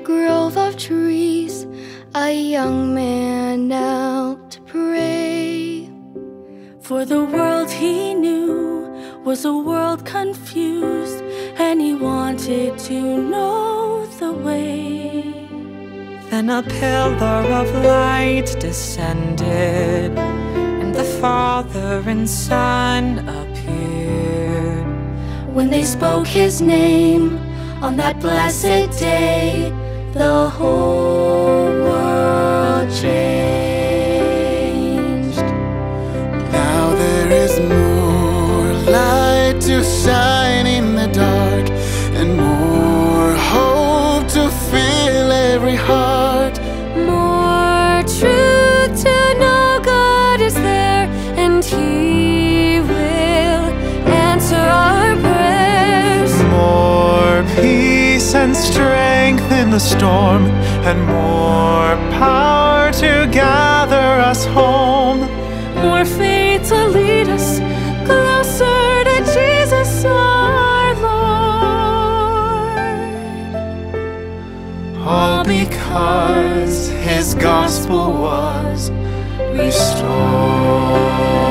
grove of trees, a young man knelt to pray. For the world he knew was a world confused, and he wanted to know the way. Then a pillar of light descended, and the Father and Son appeared. When they spoke his name on that blessed day, the whole world changed. Now there is more light to shine in the dark, and more hope to fill every heart. More truth to know God is there, and He will answer our prayers. More peace and strength in the storm, and more power to gather us home. More faith to lead us closer to Jesus our Lord. All because His gospel was restored.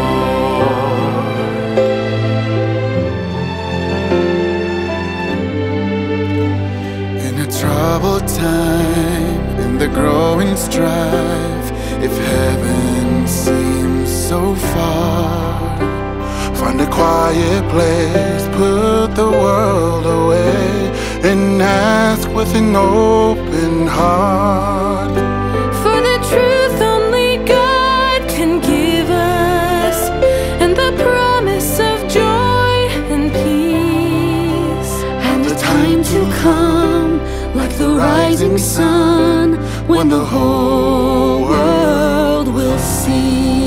In a troubled time, in the growing strife, if heaven seems so far, find a quiet place, put the world away, and ask with an open heart. For the truth only God can give us, and the promise of joy and peace, And the time to come, like the rising sun, when the whole world will see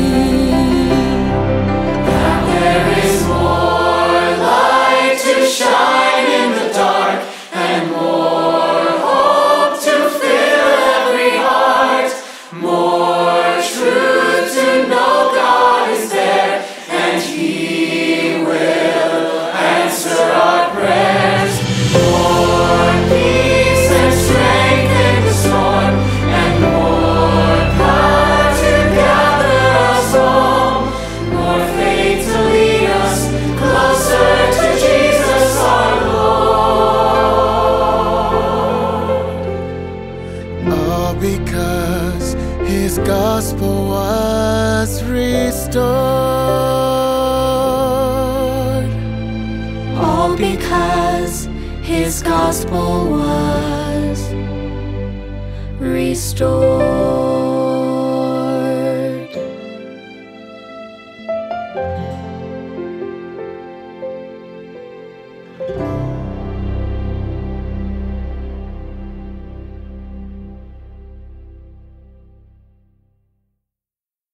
that there is more light to shine in the dark, and more hope to fill every heart. More truth to know God is there, and He will answer our prayers. More peace and strength in the storm, and more power to gather us home. More faith to lead us closer to Jesus our Lord. All because His gospel was restored. All because His gospel was restored.